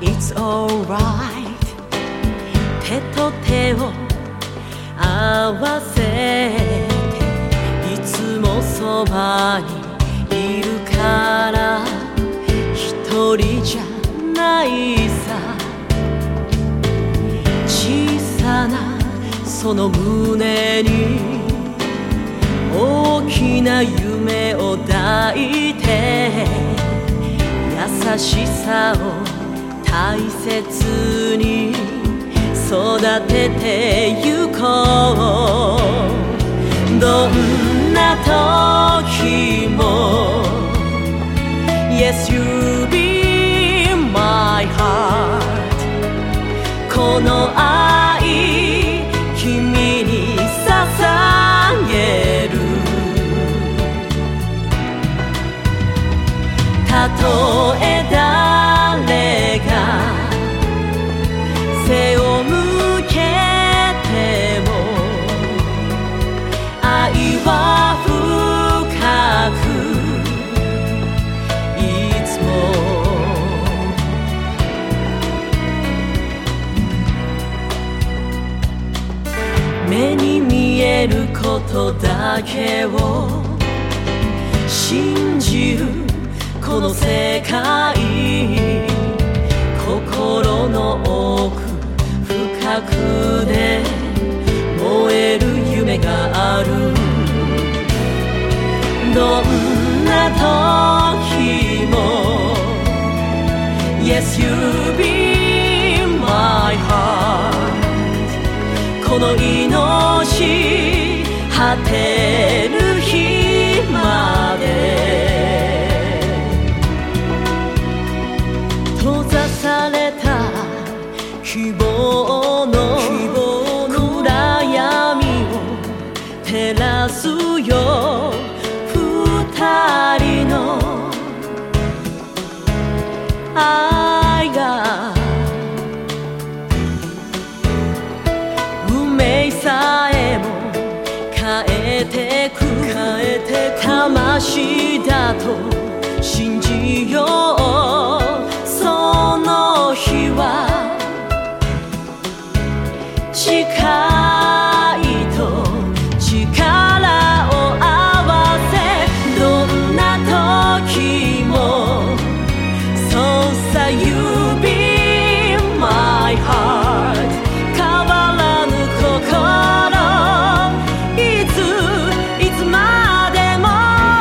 It's alright 手と手を合わせていつもそばにいるから一人じゃないさ小さなその胸に大きな夢を抱いて優しさを大切に育ててゆこうどんな時も Yes, you'll be my heart この愛君に捧げるたとえ誰が背を向けても愛は深くいつも目に見えることだけを信じるこの世界心の奥深くで燃える夢があるどんな時も Yes, you'll be my heart この命果てる日まで閉ざされた希望の暗闇を照らすよ二人の愛が運命さえも変えてく魂だと信じようその日は近いと力を合わせどんな時も So say you'll be my heart 変わらぬ心いつまでも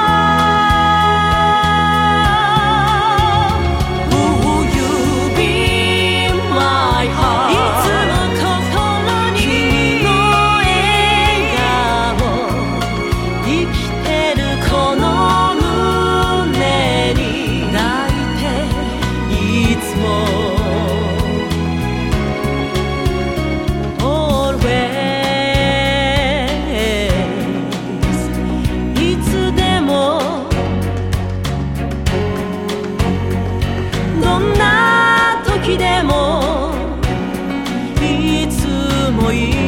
Will you be my heart いつも心に君の笑顔生きてるこの胸に抱いていつも Always いつでもどんな時でもいつも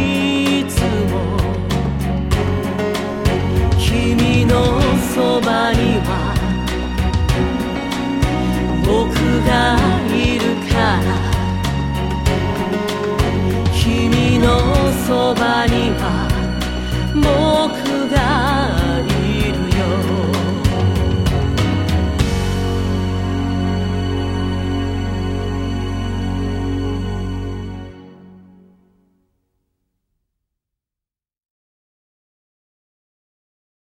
君のそばには僕が